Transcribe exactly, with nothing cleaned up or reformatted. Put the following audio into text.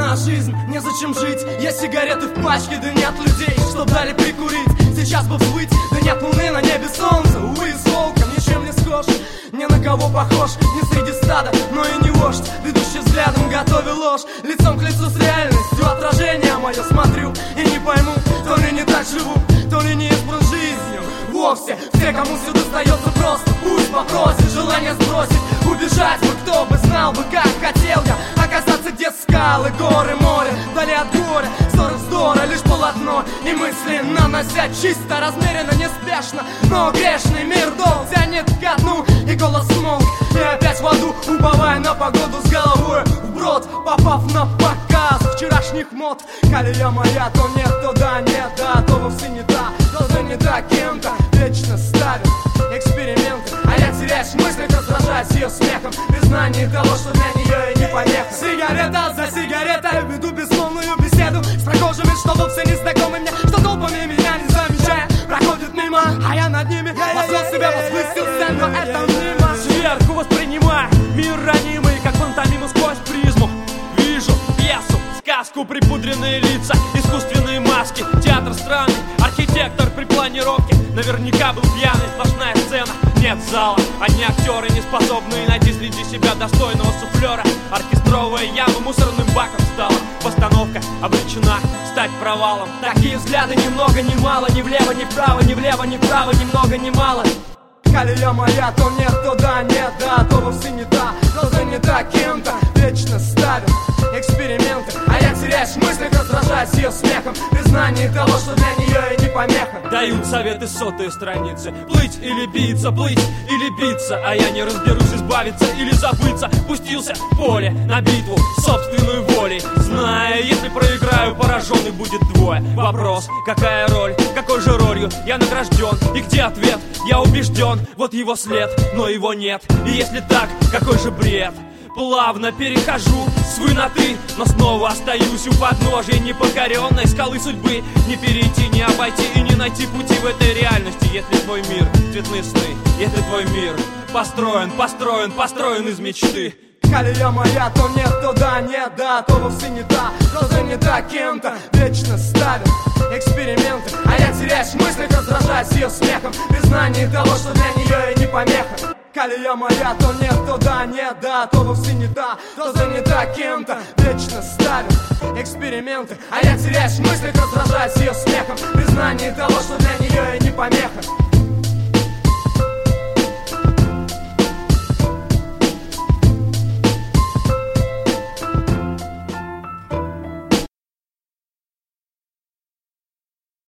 одна жизнь, незачем жить. Есть сигареты в пачке, да нет людей, чтоб дали прикурить. Сейчас бы взвыть, да нет луны, на небе солнце. Увы, с волком ничем не схож, ни на кого похож. Не среди стада, но и не вождь, ведущий взглядом готовил ложь. Лицом к лицу с реальностью, отражение мое смотрю и не пойму, то ли не так живу, то ли не избран жизнью вовсе. Все, кому все достается просто, пусть попросит желание сбросить, убежать бы, кто бы знал бы, как хотел я оказаться, где скалы, горы, море, вдали от горя, ссоры, вздора, лишь полотно и мысли наносят чисто, размеренно, неспешно, но грешный мир долг тянет ко дну, и голос смолк, и опять в аду, уповая на погоду с головой вброд, попав на показ вчерашних мод. Колея моя, то нет, то да, нет, да, то вовсе не та, то занята кем-то, вечно ставит эксперименты, а я теряюсь в мыслях, раздражаясь ее смехом, признание того, что для нее и не помеха. Сигарета за сигаретой веду бессловную беседу с прохожими, что вовсе не знакомы мне, что толпами меня не замечая проходят мимо, а я над ними возвел себя, возвысился, но это мимо. Сверху воспринимаю мир ранимый, как пантомиму сквозь призму. Вижу пьесу, сказку, припудренные лица, искусственные маски, театр странный, архитектор при планировке наверняка был пьяный, сплошная сцена, нет зала, одни актеры, не способные найти среди себя достойного суфлера. Оркестровая яма мусорным баком стала, постановка обречена стать провалом. Такие взгляды ни много ни мало, ни влево, ни вправо, ни влево, ни вправо, ни много, ни мало. Колея моя, то нет, то да, нет, да, то вовсе не та, то занята кем-то, вечно ставит эксперименты, а я теряюсь в мыслях, раздражаясь ее смехом, признание того, что для нее и не помеха. Дают советы сотые страницы, плыть или биться, плыть или биться, а я не разберусь, избавиться или забыться. Пустился в поле на битву собственной волей, зная, если проиграю, пораженный будет двое. Вопрос, какая роль, какой же ролью я награжден, и где ответ? Я убежден, вот его след, но его нет. И если так, какой же бред? Плавно перехожу с вы на ты, но снова остаюсь у подножия непокоренной скалы судьбы. Не перейти, не обойти и не найти пути в этой реальности. Если твой мир цветные сны, если твой мир построен, построен, построен из мечты. Колея моя, то нет, то да, нет, да, то вовсе не та, то занята кем-то, вечно ставит эксперименты, а я теряюсь в мыслях, раздражаясь ее смехом, признание того, что для нее и не помеха. Колея моя, то нет, то да, нет, да, то вовсе не та, то занята кем-то, вечно ставит эксперименты, а я теряюсь в мыслях, раздражаясь ее смехом, признание того, что для нее и не помеха.